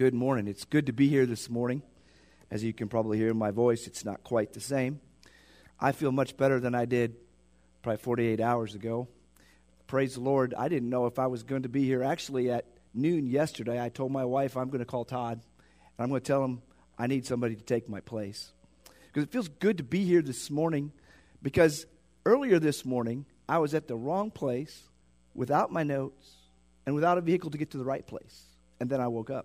Good morning. It's good to be here this morning. As you can probably hear in my voice, it's not quite the same. I feel much better than I did probably 48 hours ago. Praise the Lord. I didn't know if I was going to be here. Actually, at noon yesterday, I told my wife I'm going to call Todd, and I'm going to tell him I need somebody to take my place. Because it feels good to be here this morning, because earlier this morning, I was at the wrong place, without my notes, and without a vehicle to get to the right place. And then I woke up.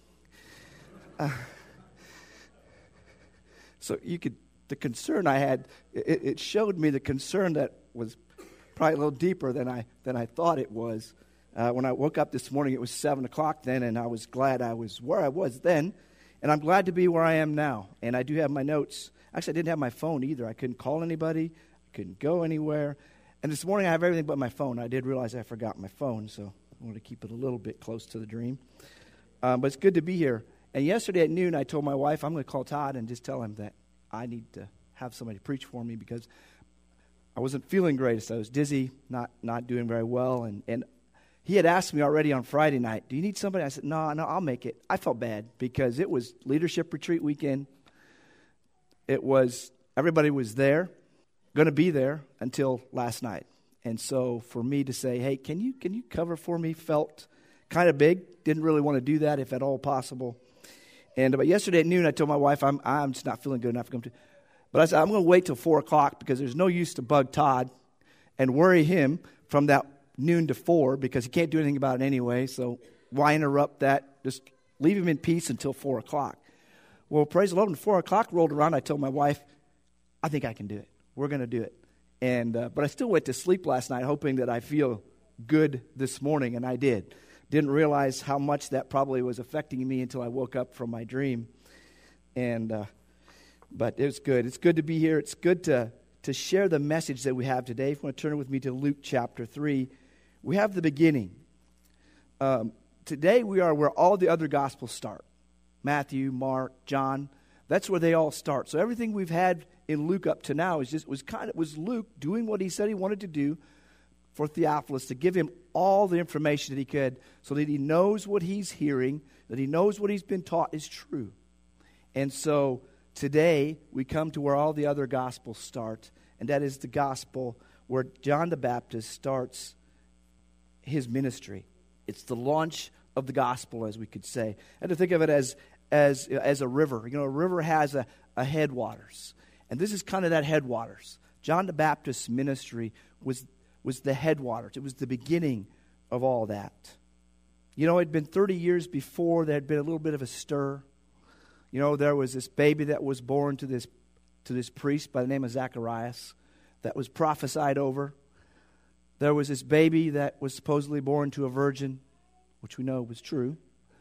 So the concern I had, it showed me the concern that was probably a little deeper than I thought it was. When I woke up this morning, it was 7 o'clock then, and I was glad I was where I was then, and I'm glad to be where I am now. And I do have my notes. Actually, I didn't have my phone either. I couldn't call anybody. I couldn't go anywhere. And this morning, I have everything but my phone. I did realize I forgot my phone, so I wanted to keep it a little bit close to the dream. But it's good to be here. And yesterday at noon, I told my wife I'm going to call Todd and just tell him that I need to have somebody preach for me because I wasn't feeling great. So I was dizzy, not doing very well. And he had asked me already on Friday night, do you need somebody? I said, no, I'll make it. I felt bad because it was leadership retreat weekend. Everybody was there, going to be there until last night. And so for me to say, hey, can you cover for me, felt kind of big. Didn't really want to do that if at all possible. But yesterday at noon, I told my wife, I'm just not feeling good enough to come to. But I said, I'm going to wait till 4 o'clock because there's no use to bug Todd and worry him from that noon to 4 because he can't do anything about it anyway. So why interrupt that? Just leave him in peace until 4 o'clock. Well, praise the Lord, when 4 o'clock rolled around, I told my wife, I think I can do it. We're going to do it. But I still went to sleep last night hoping that I feel good this morning, and I did. Didn't realize how much that probably was affecting me until I woke up from my dream. But it was good. It's good to be here. It's good to share the message that we have today. If you want to turn with me to Luke chapter 3, we have the beginning. Today we are where all the other Gospels start. Matthew, Mark, John. That's where they all start. So everything we've had in Luke up to now was Luke doing what he said he wanted to do for Theophilus, to give him all the information that he could so that he knows what he's hearing, that he knows what he's been taught is true. And so today we come to where all the other Gospels start, and that is the Gospel where John the Baptist starts his ministry. It's the launch of the Gospel, as we could say. And to think of it as a river. You know, a river has a headwaters, and this is kind of that headwaters. John the Baptist's ministry was the headwaters. It was the beginning of all that. You know, it had been 30 years before there had been a little bit of a stir. You know, there was this baby that was born to this priest by the name of Zacharias that was prophesied over. There was this baby that was supposedly born to a virgin, which we know was true.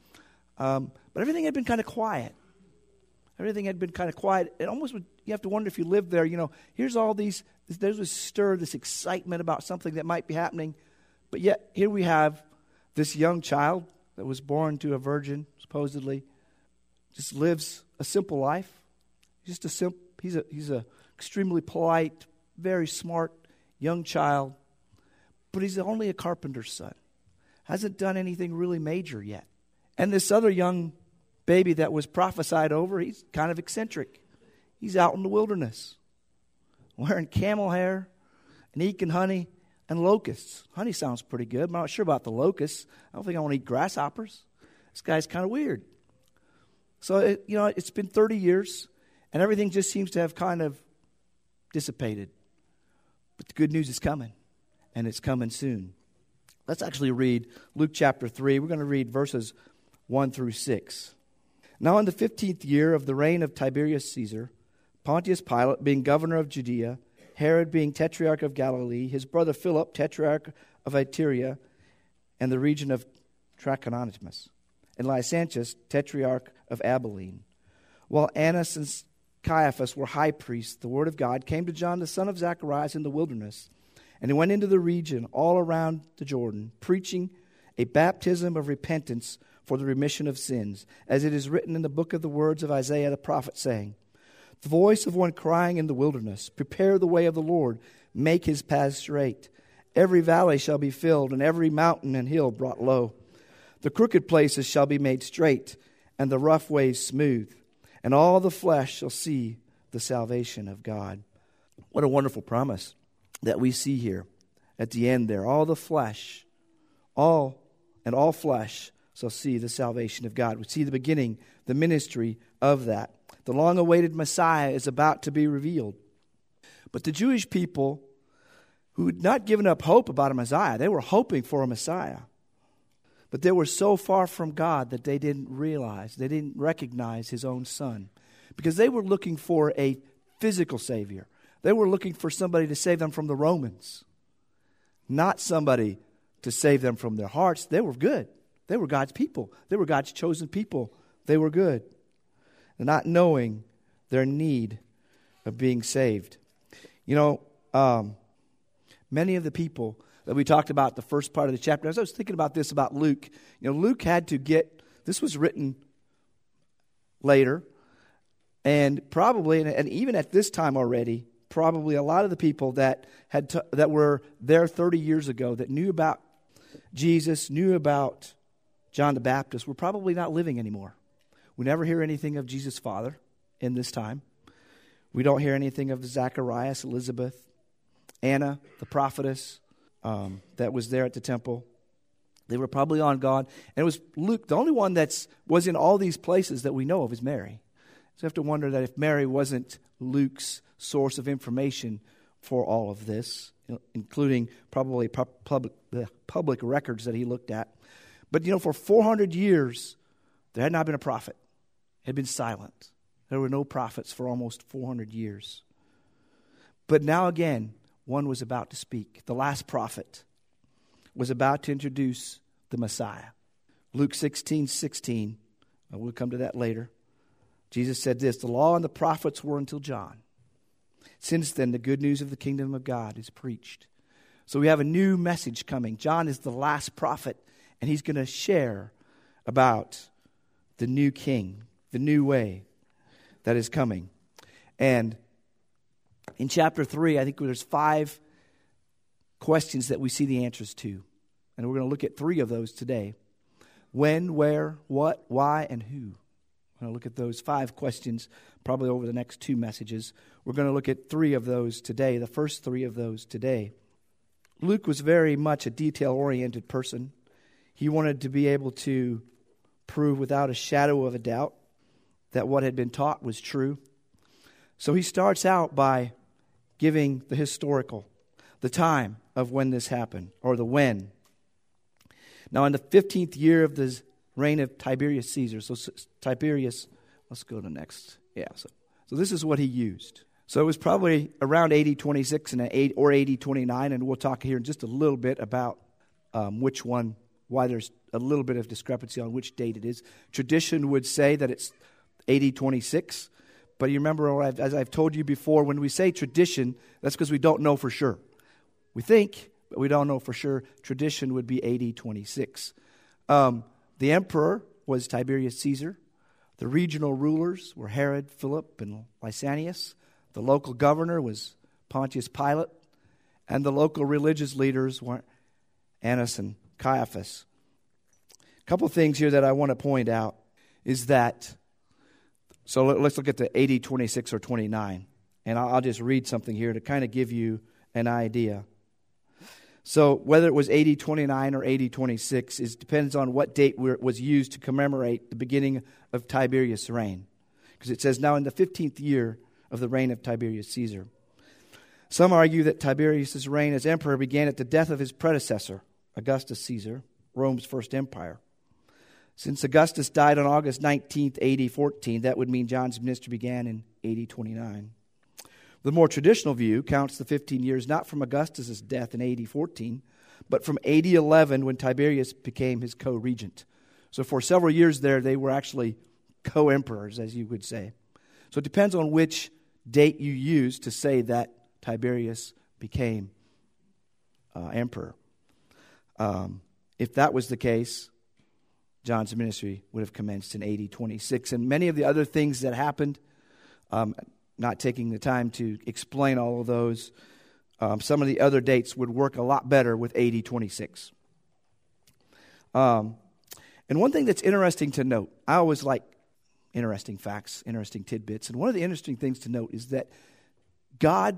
But everything had been kind of quiet. Everything had been kind of quiet. It almost would, you have to wonder if you lived there, you know, there's this stir, this excitement about something that might be happening. But yet, here we have this young child that was born to a virgin, supposedly, just lives a simple life. He's a extremely polite, very smart young child, but he's only a carpenter's son. Hasn't done anything really major yet. And this other young baby that was prophesied over, he's kind of eccentric. He's out in the wilderness, wearing camel hair and eating honey and locusts. Honey sounds pretty good, but I'm not sure about the locusts. I don't think I want to eat grasshoppers. This guy's kind of weird. So, it's been 30 years, and everything just seems to have kind of dissipated. But the good news is coming, and it's coming soon. Let's actually read Luke chapter 3. We're going to read verses 1 through 6. Now in the 15th year of the reign of Tiberius Caesar, Pontius Pilate being governor of Judea, Herod being tetrarch of Galilee, his brother Philip, tetrarch of Iturea, and the region of Trachonitis, and Lysanias, tetrarch of Abilene. While Annas and Caiaphas were high priests, the word of God came to John, the son of Zacharias, in the wilderness. And he went into the region all around the Jordan, preaching a baptism of repentance for the remission of sins, as it is written in the book of the words of Isaiah the prophet, saying, the voice of one crying in the wilderness, prepare the way of the Lord, make his paths straight. Every valley shall be filled, and every mountain and hill brought low. The crooked places shall be made straight, and the rough ways smooth, and all the flesh shall see the salvation of God. What a wonderful promise that we see here at the end there. All the flesh, all flesh shall see the salvation of God. We see the beginning, the ministry of that. The long-awaited Messiah is about to be revealed. But the Jewish people who had not given up hope about a Messiah, they were hoping for a Messiah. But they were so far from God that they didn't realize, they didn't recognize his own Son. Because they were looking for a physical Savior. They were looking for somebody to save them from the Romans. Not somebody to save them from their hearts. They were good. They were God's people. They were God's chosen people. They were good. Not knowing their need of being saved. You know, many of the people that we talked about the first part of the chapter, as I was thinking about this about Luke, you know, Luke had to get, this was written later, and probably, and even at this time already, probably a lot of the people that that were there 30 years ago that knew about Jesus, knew about John the Baptist, were probably not living anymore. We never hear anything of Jesus' father in this time. We don't hear anything of Zacharias, Elizabeth, Anna, the prophetess that was there at the temple. They were probably on God. And it was Luke, the only one that was in all these places that we know of is Mary. So you have to wonder that if Mary wasn't Luke's source of information for all of this, including probably public records that he looked at. But, you know, for 400 years, there had not been a prophet. It had been silent. There were no prophets for almost 400 years. But now again, one was about to speak. The last prophet was about to introduce the Messiah. Luke 16:16. We'll come to that later. Jesus said this, the law and the prophets were until John. Since then, the good news of the kingdom of God is preached. So we have a new message coming. John is the last prophet, and he's going to share about the new king, the new way that is coming. And in chapter 3, I think there's 5 questions that we see the answers to. And we're going to look at 3 of those today. When, where, what, why, and who. We're going to look at those 5 questions probably over the next 2 messages. We're going to look at 3 of those today, the first 3 of those today. Luke was very much a detail-oriented person. He wanted to be able to prove without a shadow of a doubt that what had been taught was true. So he starts out by giving the historical, the time of when this happened, or the when. Now, in the 15th year of the reign of Tiberius Caesar, so Tiberius, let's go to the next. Yeah, so this is what he used. So it was probably around AD 26 and or AD 29, and we'll talk here in just a little bit about which one, why there's a little bit of discrepancy on which date it is. Tradition would say that it's AD 26, but you remember, as I've told you before, when we say tradition, that's because we don't know for sure. We think, but we don't know for sure. Tradition would be AD 26. The emperor was Tiberius Caesar. The regional rulers were Herod, Philip, and Lysanias. The local governor was Pontius Pilate. And the local religious leaders were Annas and Caiaphas. A couple of things here that I want to point out is that, so let's look at the AD 26 or 29. And I'll just read something here to kind of give you an idea. So whether it was AD 29 or AD 26, it depends on what date was used to commemorate the beginning of Tiberius' reign. Because it says, now in the 15th year of the reign of Tiberius Caesar. Some argue that Tiberius' reign as emperor began at the death of his predecessor, Augustus Caesar, Rome's first empire. Since Augustus died on August 19th, AD 14, that would mean John's ministry began in AD 29. The more traditional view counts the 15 years not from Augustus' death in AD 14, but from AD 11 when Tiberius became his co-regent. So for several years there, they were actually co-emperors, as you would say. So it depends on which date you use to say that Tiberius became emperor. If that was the case, John's ministry would have commenced in AD 26. And many of the other things that happened, not taking the time to explain all of those, some of the other dates would work a lot better with AD 26. And And one thing that's interesting to note, I always like interesting facts, interesting tidbits. And one of the interesting things to note is that God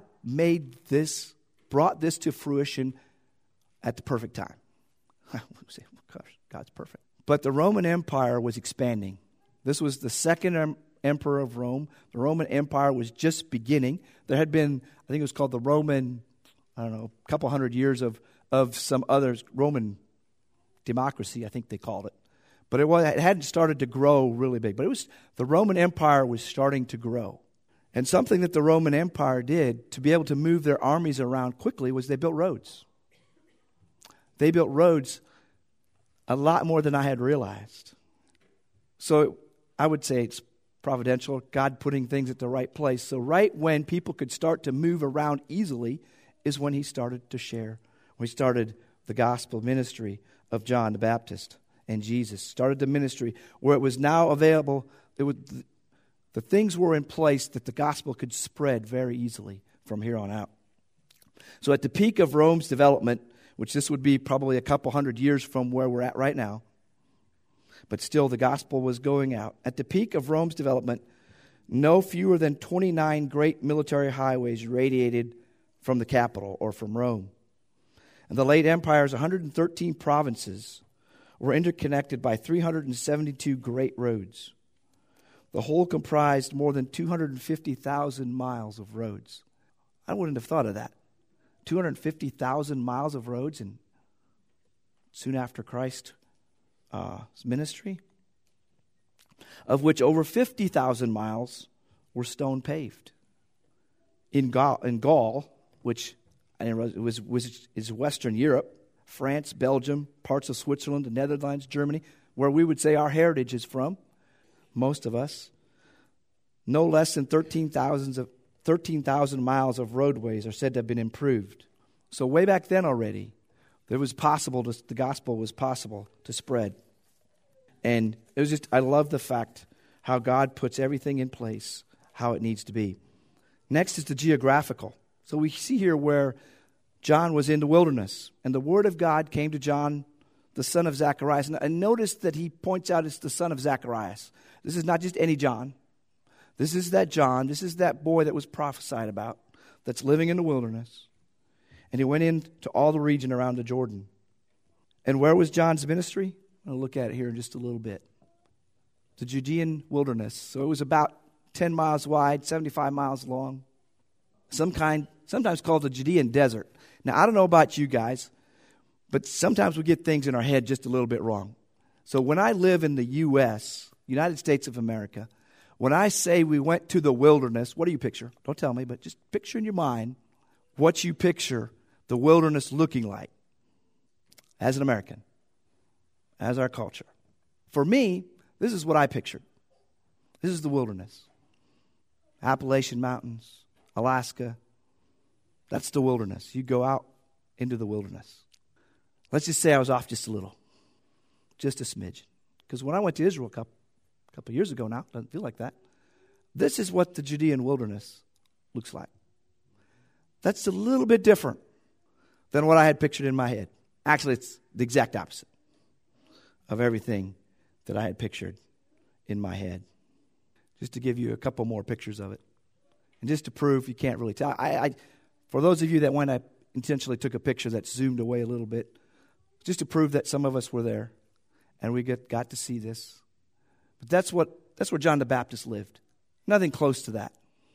brought this to fruition at the perfect time. Gosh, God's perfect. But the Roman Empire was expanding. This was the second emperor of Rome. The Roman Empire was just beginning. There had been, I think it was called the Roman, a couple hundred years of some other Roman democracy, I think they called it. But it hadn't started to grow really big. But the Roman Empire was starting to grow. And something that the Roman Empire did to be able to move their armies around quickly was they built roads. They built roads a lot more than I had realized. So I would say it's providential, God putting things at the right place. So right when people could start to move around easily is when he started to share. When he started the gospel ministry of John the Baptist. And Jesus started the ministry where it was now available. The things were in place that the gospel could spread very easily from here on out. So at the peak of Rome's development, which this would be probably a couple hundred years from where we're at right now, but still the gospel was going out. At the peak of Rome's development, no fewer than 29 great military highways radiated from the capital or from Rome. And the late empire's 113 provinces were interconnected by 372 great roads. The whole comprised more than 250,000 miles of roads. I wouldn't have thought of that. 250,000 miles of roads, and soon after Christ's ministry, of which over 50,000 miles were stone paved. In Gaul, which is Western Europe, France, Belgium, parts of Switzerland, the Netherlands, Germany, where we would say our heritage is from, most of us, no less than 13,000 miles of roadways are said to have been improved. So way back then already, the gospel was possible to spread. And it was I love the fact how God puts everything in place, how it needs to be. Next is the geographical. So we see here where John was in the wilderness, and the word of God came to John, the son of Zacharias. And notice that he points out it's the son of Zacharias. This is not just any John. This is that John. This is that boy that was prophesied about that's living in the wilderness. And he went into all the region around the Jordan. And where was John's ministry? I'll look at it here in just a little bit. The Judean wilderness. So it was about 10 miles wide, 75 miles long. Sometimes called the Judean desert. Now, I don't know about you guys, but sometimes we get things in our head just a little bit wrong. So when I live in the U.S., United States of America, when I say we went to the wilderness, what do you picture? Don't tell me, but just picture in your mind what you picture the wilderness looking like as an American, as our culture. For me, this is what I pictured. This is the wilderness. Appalachian Mountains, Alaska. That's the wilderness. You go out into the wilderness. Let's just say I was off just a little, just a smidge. Because when I went to Israel a couple of years ago now, doesn't feel like that, this is what the Judean wilderness looks like. That's a little bit different than what I had pictured in my head. Actually, it's the exact opposite of everything that I had pictured in my head. Just to give you a couple more pictures of it. And just to prove you can't really tell. For those of you that went, I intentionally took a picture that zoomed away a little bit, just to prove that some of us were there, and we got to see this. But that's where John the Baptist lived. Nothing close to that.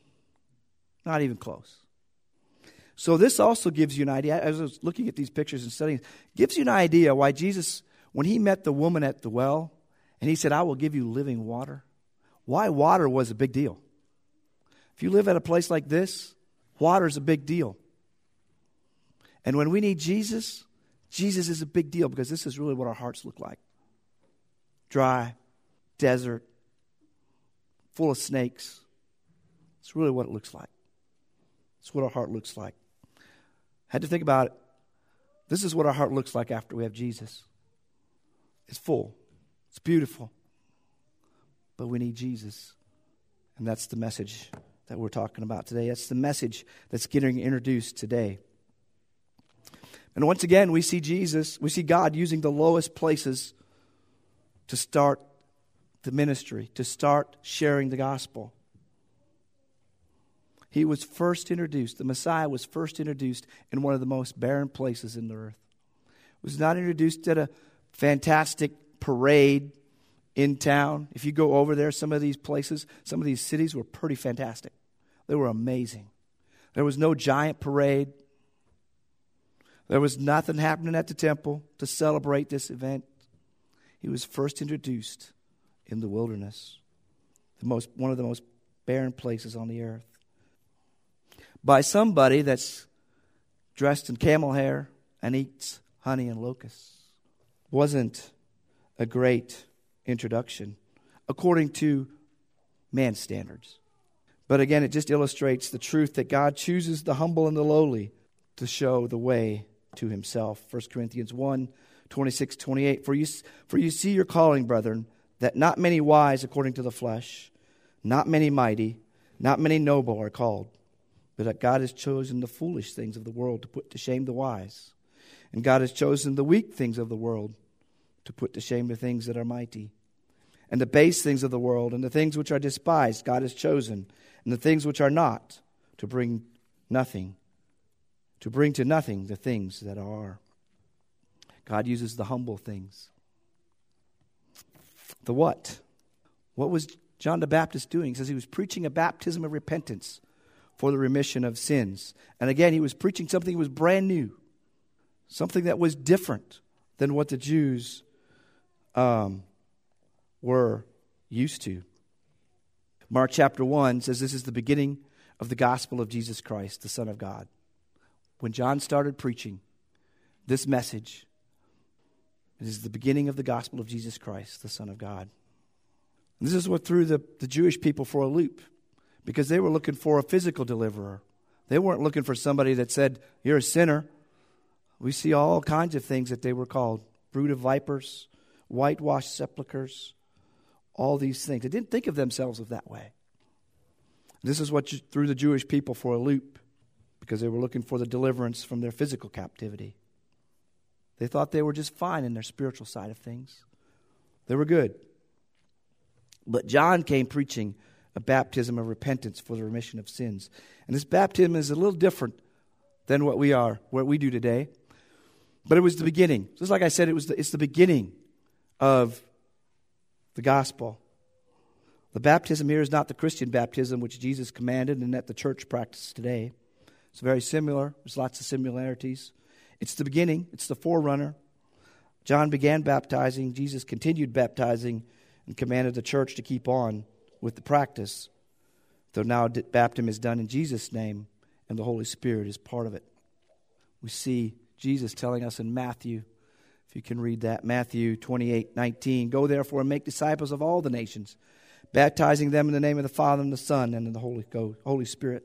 Not even close. So this also gives you an idea, as I was looking at these pictures and studying, gives you an idea why Jesus, when he met the woman at the well, and he said, I will give you living water, why water was a big deal. If you live at a place like this, water is a big deal. And when we need Jesus, Jesus is a big deal because this is really what our hearts look like. Dry, desert, full of snakes. It's really what it looks like. It's what our heart looks like. I had to think about it. This is what our heart looks like after we have Jesus. It's full. It's beautiful. But we need Jesus. And that's the message that we're talking about today. That's the message that's getting introduced today. And once again, we see God using the lowest places to start the ministry, to start sharing the gospel. He was first introduced, the Messiah was first introduced in one of the most barren places in the earth. It was not introduced at a fantastic parade in town. If you go over there, some of these places, some of these cities were pretty fantastic. They were amazing. There was no giant parade. There was nothing happening at the temple to celebrate this event. He was first introduced in the wilderness, one of the most barren places on the earth, by somebody that's dressed in camel hair and eats honey and locusts. Wasn't a great introduction according to man's standards. But again, it just illustrates the truth that God chooses the humble and the lowly to show the way to himself. 1 Corinthians 1, 26, 28. For you see your calling, brethren, that not many wise according to the flesh, not many mighty, not many noble are called. But that God has chosen the foolish things of the world to put to shame the wise. And God has chosen the weak things of the world to put to shame the things that are mighty. And the base things of the world and the things which are despised God has chosen. And the things which are not, to bring to nothing the things that are. God uses the humble things. The what? What was John the Baptist doing? He says he was preaching a baptism of repentance for the remission of sins. And again, he was preaching something that was brand new. Something that was different than what the Jews were used to. Mark chapter 1 says this is the beginning of the gospel of Jesus Christ, the Son of God. When John started preaching this message, it is the beginning of the gospel of Jesus Christ, the Son of God. And this is what threw the Jewish people for a loop, because they were looking for a physical deliverer. They weren't looking for somebody that said, you're a sinner. We see all kinds of things that they were called. Brood of vipers, whitewashed sepulchres, all these things. They didn't think of themselves of that way. This is what threw the Jewish people for a loop, because they were looking for the deliverance from their physical captivity. They thought they were just fine in their spiritual side of things. They were good. But John came preaching a baptism of repentance for the remission of sins. And this baptism is a little different than what we do today. But it was the beginning. Just like I said, it's the beginning of the gospel. The baptism here is not the Christian baptism which Jesus commanded and that the church practices today. It's very similar. There's lots of similarities. It's the beginning. It's the forerunner. John began baptizing. Jesus continued baptizing and commanded the church to keep on with the practice. Though now baptism is done in Jesus' name and the Holy Spirit is part of it. We see Jesus telling us in Matthew, if you can read that, Matthew 28:19, go therefore and make disciples of all the nations, baptizing them in the name of the Father and the Son and in the Holy Spirit.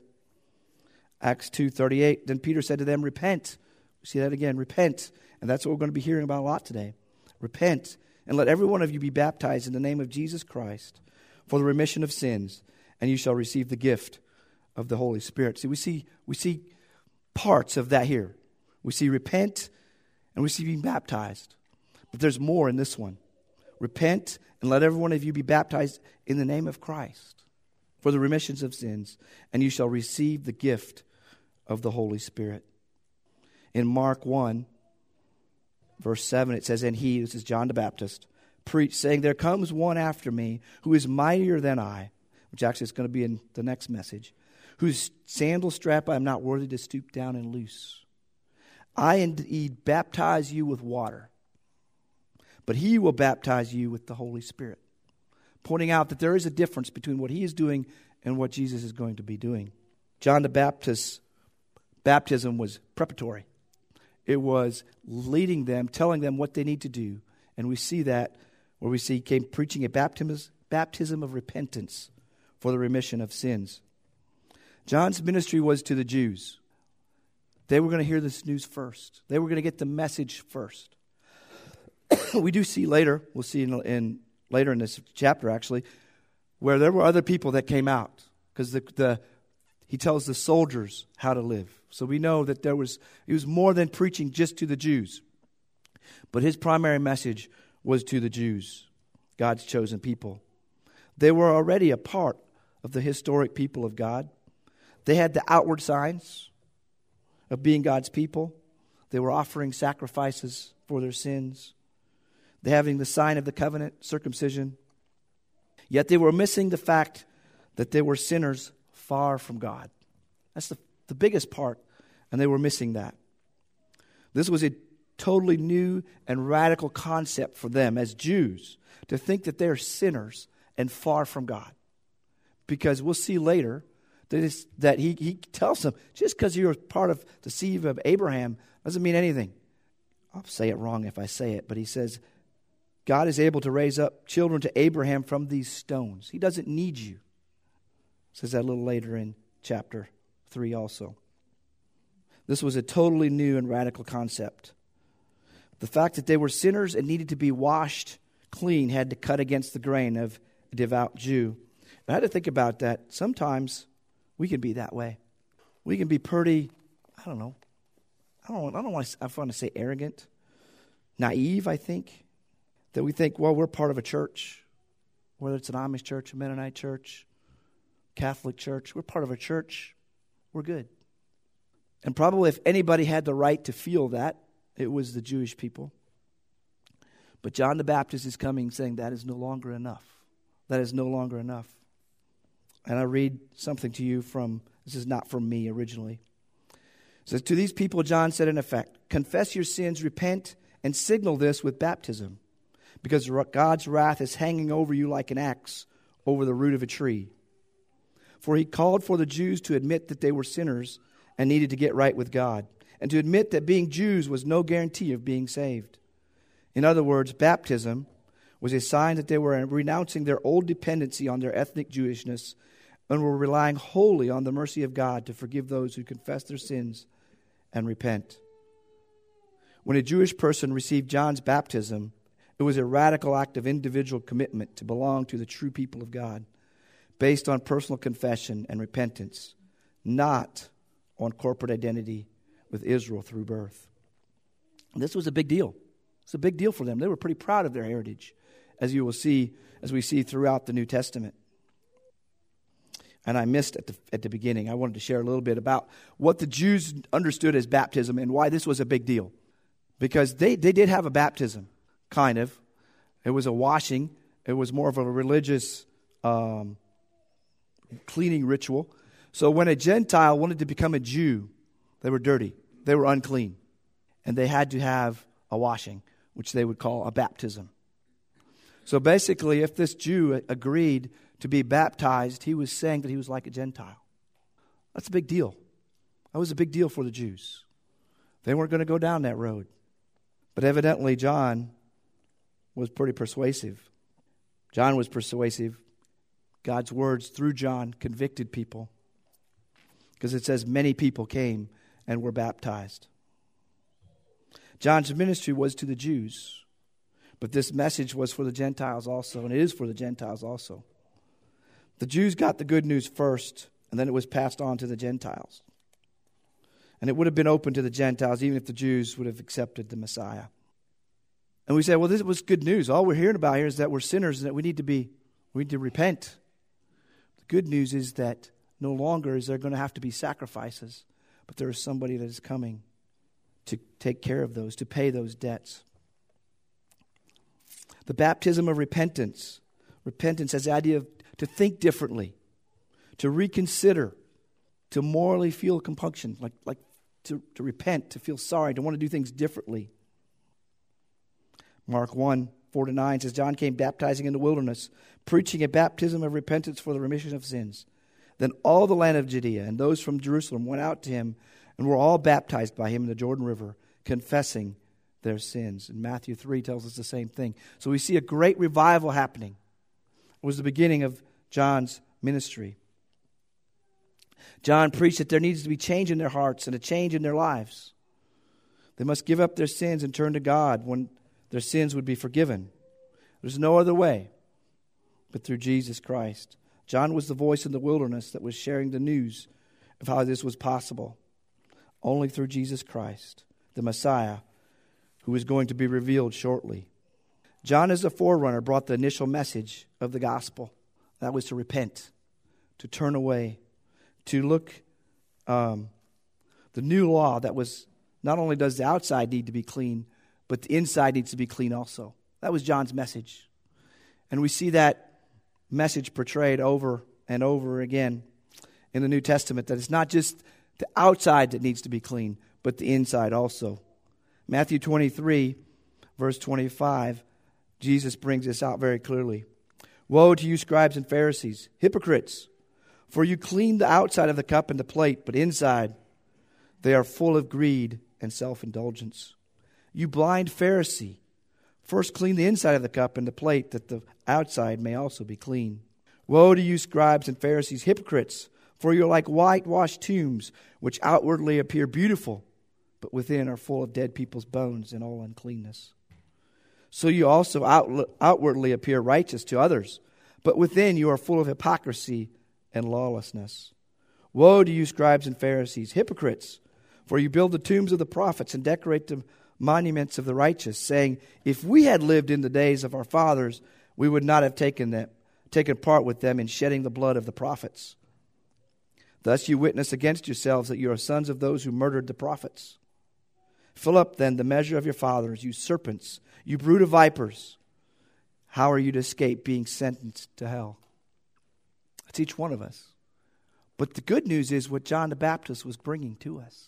Acts 2:38, then Peter said to them, repent. We see that again, repent. And that's what we're going to be hearing about a lot today. Repent, and let every one of you be baptized in the name of Jesus Christ for the remission of sins, and you shall receive the gift of the Holy Spirit. See, we see parts of that here. We see repent, and we see being baptized. But there's more in this one. Repent, and let every one of you be baptized in the name of Christ for the remissions of sins, and you shall receive the gift of the Holy Spirit. In Mark 1, verse 7, it says, and he, this is John the Baptist, preached, saying, there comes one after me who is mightier than I, which actually is going to be in the next message, whose sandal strap I am not worthy to stoop down and loose. I indeed baptize you with water, but he will baptize you with the Holy Spirit. Pointing out that there is a difference between what he is doing and what Jesus is going to be doing. John the Baptist's baptism was preparatory. It was leading them, telling them what they need to do. And we see that where we see he came preaching a baptism of repentance for the remission of sins. John's ministry was to the Jews. They were going to hear this news first. They were going to get the message first. We do see later, we'll see later in this chapter actually, where there were other people that came out. Because he tells the soldiers how to live. So we know that he was more than preaching just to the Jews. But his primary message was to the Jews. God's chosen people. They were already a part of the historic people of God. They had the outward signs of being God's people. They were offering sacrifices for their sins. They having the sign of the covenant, circumcision. Yet they were missing the fact that they were sinners far from God. That's the biggest part, and they were missing that. This was a totally new and radical concept for them as Jews, to think that they're sinners and far from God. Because we'll see later that he tells them, just because you're part of the seed of Abraham doesn't mean anything. I'll say it wrong if I say it, but he says, God is able to raise up children to Abraham from these stones. He doesn't need you. Says that a little later in chapter 3 also. This was a totally new and radical concept. The fact that they were sinners and needed to be washed clean had to cut against the grain of a devout Jew. I had to think about that. Sometimes we can be that way. We can be pretty, I don't want to say arrogant, naive, I think. That we think, well, we're part of a church, whether it's an Amish church, a Mennonite church, Catholic church. We're part of a church. We're good. And probably if anybody had the right to feel that, it was the Jewish people. But John the Baptist is coming saying that is no longer enough. That is no longer enough. And I read something to you from, this is not from me originally. It says, to these people, John said in effect, confess your sins, repent, and signal this with baptism, because God's wrath is hanging over you like an axe over the root of a tree. For he called for the Jews to admit that they were sinners and needed to get right with God, and to admit that being Jews was no guarantee of being saved. In other words, baptism was a sign that they were renouncing their old dependency on their ethnic Jewishness and were relying wholly on the mercy of God to forgive those who confess their sins and repent. When a Jewish person received John's baptism, it was a radical act of individual commitment to belong to the true people of God, based on personal confession and repentance, not on corporate identity with Israel through birth. And this was a big deal. It's a big deal for them. They were pretty proud of their heritage, as you will see, as we see throughout the New Testament. And I missed at the beginning. I wanted to share a little bit about what the Jews understood as baptism and why this was a big deal. Because they did have a baptism, kind of. It was a washing. It was more of a religious cleaning ritual. So when a Gentile wanted to become a Jew, they were dirty. They were unclean. And they had to have a washing, which they would call a baptism. So basically, if this Jew agreed to be baptized, he was saying that he was like a Gentile. That's a big deal. That was a big deal for the Jews. They weren't going to go down that road. But evidently, John was pretty persuasive. John was persuasive. God's words through John convicted people. Because it says many people came and were baptized. John's ministry was to the Jews. But this message was for the Gentiles also, and it is for the Gentiles also. The Jews got the good news first, and then it was passed on to the Gentiles. And it would have been open to the Gentiles even if the Jews would have accepted the Messiah. And we say, well, this was good news. All we're hearing about here is that we're sinners and that we need to repent. The good news is that no longer is there going to have to be sacrifices, but there is somebody that is coming to take care of those, to pay those debts. The baptism of repentance. Repentance has the idea of to think differently, to reconsider, to morally feel compunction, like to repent, to feel sorry, to want to do things differently. Mark 1:4-9 says, John came baptizing in the wilderness, preaching a baptism of repentance for the remission of sins. Then all the land of Judea and those from Jerusalem went out to him and were all baptized by him in the Jordan River, confessing their sins. And Matthew 3 tells us the same thing. So we see a great revival happening. It was the beginning of John's ministry. John preached that there needs to be change in their hearts and a change in their lives. They must give up their sins and turn to God when their sins would be forgiven. There's no other way but through Jesus Christ. John was the voice in the wilderness that was sharing the news of how this was possible. Only through Jesus Christ, the Messiah, who is going to be revealed shortly. John, as a forerunner, brought the initial message of the gospel. That was to repent, to turn away, to look, the new law that was, not only does the outside need to be clean, but the inside needs to be clean also. That was John's message. And we see that message portrayed over and over again in the New Testament, that it's not just the outside that needs to be clean, but the inside also. Matthew 23, verse 25, Jesus brings this out very clearly. Woe to you, scribes and Pharisees, hypocrites! For you clean the outside of the cup and the plate, but inside they are full of greed and self-indulgence. You blind Pharisee, first clean the inside of the cup and the plate, that the outside may also be clean. Woe to you, scribes and Pharisees, hypocrites! For you are like whitewashed tombs, which outwardly appear beautiful, but within are full of dead people's bones and all uncleanness. So you also outwardly appear righteous to others, but within you are full of hypocrisy and lawlessness. Woe to you, scribes and Pharisees, hypocrites! For you build the tombs of the prophets and decorate the monuments of the righteous, saying, if we had lived in the days of our fathers, we would not have taken part with them in shedding the blood of the prophets. Thus you witness against yourselves that you are sons of those who murdered the prophets. Fill up then the measure of your fathers, you serpents, you brood of vipers. How are you to escape being sentenced to hell? That's each one of us. But the good news is what John the Baptist was bringing to us,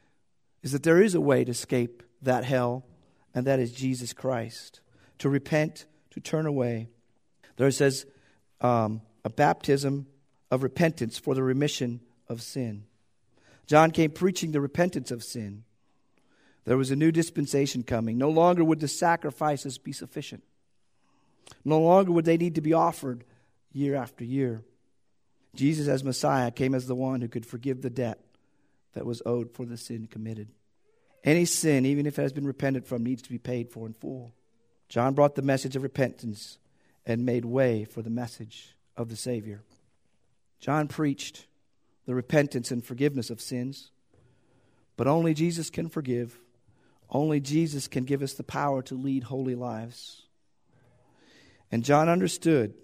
is that there is a way to escape that hell, and that is Jesus Christ. To repent, to turn away. There it says a baptism of repentance for the remission of sin. John came preaching the repentance of sin. There was a new dispensation coming. No longer would the sacrifices be sufficient. No longer would they need to be offered year after year. Jesus as Messiah came as the one who could forgive the debt that was owed for the sin committed. Any sin, even if it has been repented from, needs to be paid for in full. John brought the message of repentance and made way for the message of the Savior. John preached the repentance and forgiveness of sins, but only Jesus can forgive. Only Jesus can give us the power to lead holy lives. And John understood,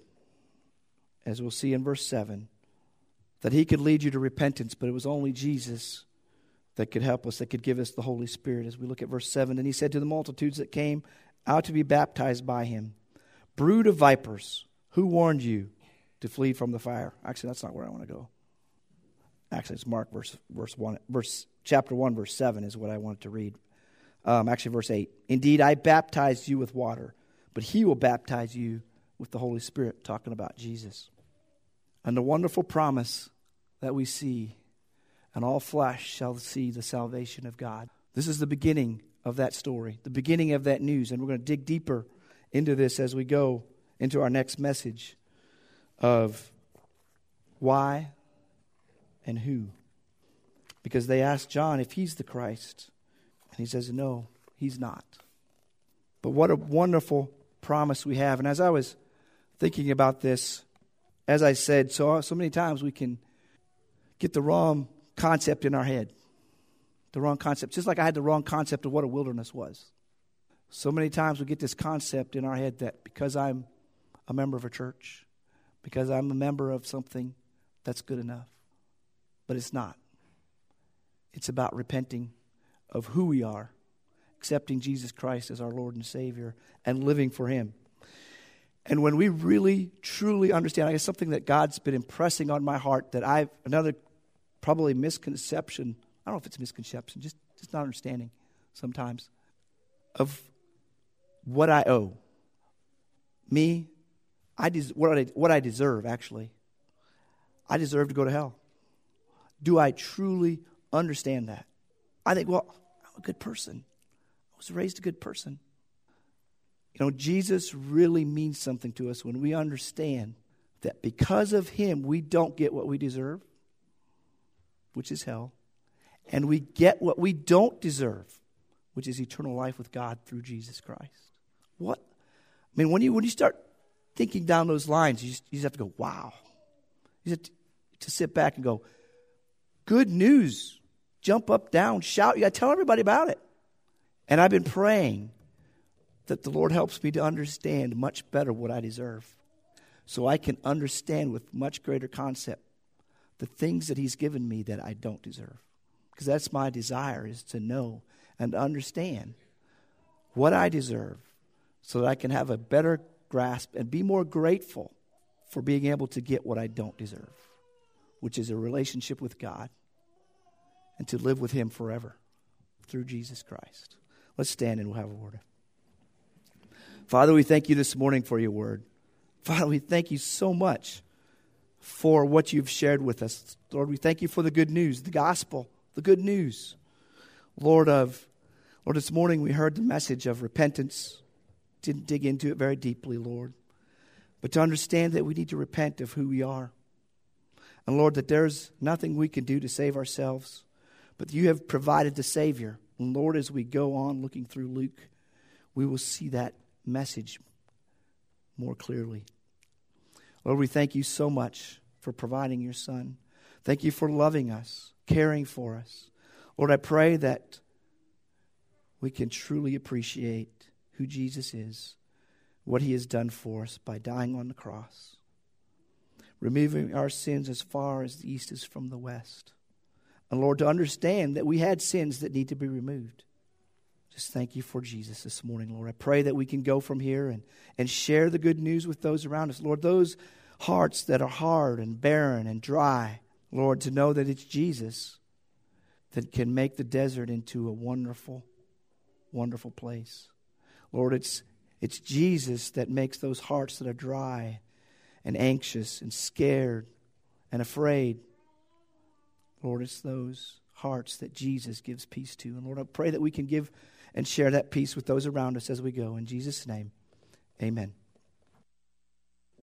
as we'll see in verse 7, that he could lead you to repentance, but it was only Jesus that could help us, that could give us the Holy Spirit. As we look at verse 7, and he said to the multitudes that came out to be baptized by him, brood of vipers, who warned you to flee from the fire? Actually, that's not where I want to go. Actually, it's Mark chapter 1, verse 7 is what I wanted to read. Actually, verse 8. Indeed, I baptized you with water, but he will baptize you with the Holy Spirit, talking about Jesus. And the wonderful promise that we see, and all flesh shall see the salvation of God. This is the beginning of that story, the beginning of that news. And we're going to dig deeper into this as we go into our next message of why and who. Because they asked John if he's the Christ. And he says, no, he's not. But what a wonderful promise we have. And as I was thinking about this, as I said, so many times we can get the wrong concept in our head. The wrong concept. Just like I had the wrong concept of what a wilderness was. So many times we get this concept in our head that because I'm a member of a church, because I'm a member of something, that's good enough. But it's not. It's about repenting of who we are, accepting Jesus Christ as our Lord and Savior, and living for Him. And when we really, truly understand, I guess something that God's been impressing on my heart, that another probably misconception, I don't know if it's a misconception, just not understanding sometimes, of what I owe. Me, what I deserve, actually. I deserve to go to hell. Do I truly understand that? I think, well, I'm a good person. I was raised a good person. You know, Jesus really means something to us when we understand that because of Him, we don't get what we deserve, which is hell, and we get what we don't deserve, which is eternal life with God through Jesus Christ. What? I mean, when you start thinking down those lines, you just have to go, wow. You have to sit back and go, good news. Jump up, down, shout. You got to tell everybody about it. And I've been praying that the Lord helps me to understand much better what I deserve, so I can understand with much greater concept the things that He's given me that I don't deserve. Because that's my desire, is to know and understand what I deserve so that I can have a better grasp and be more grateful for being able to get what I don't deserve, which is a relationship with God and to live with Him forever through Jesus Christ. Let's stand and we'll have a word. Father, we thank you this morning for your word. Father, we thank you so much for what you've shared with us. Lord, we thank you for the good news, the gospel, the good news. Lord, this morning we heard the message of repentance. Didn't dig into it very deeply, Lord. But to understand that we need to repent of who we are. And Lord, that there's nothing we can do to save ourselves, but you have provided the Savior. And Lord, as we go on looking through Luke, we will see that message more clearly. Lord, we thank you so much for providing your Son. Thank you for loving us, caring for us. Lord, I pray that we can truly appreciate who Jesus is, what He has done for us by dying on the cross, removing our sins as far as the east is from the west. And Lord, to understand that we had sins that need to be removed. Just thank you for Jesus this morning, Lord. I pray that we can go from here and share the good news with those around us. Lord, those hearts that are hard and barren and dry, Lord, to know that it's Jesus that can make the desert into a wonderful, wonderful place. Lord, it's Jesus that makes those hearts that are dry and anxious and scared and afraid. Lord, it's those hearts that Jesus gives peace to. And Lord, I pray that we can give and share that peace with those around us as we go. In Jesus' name, amen.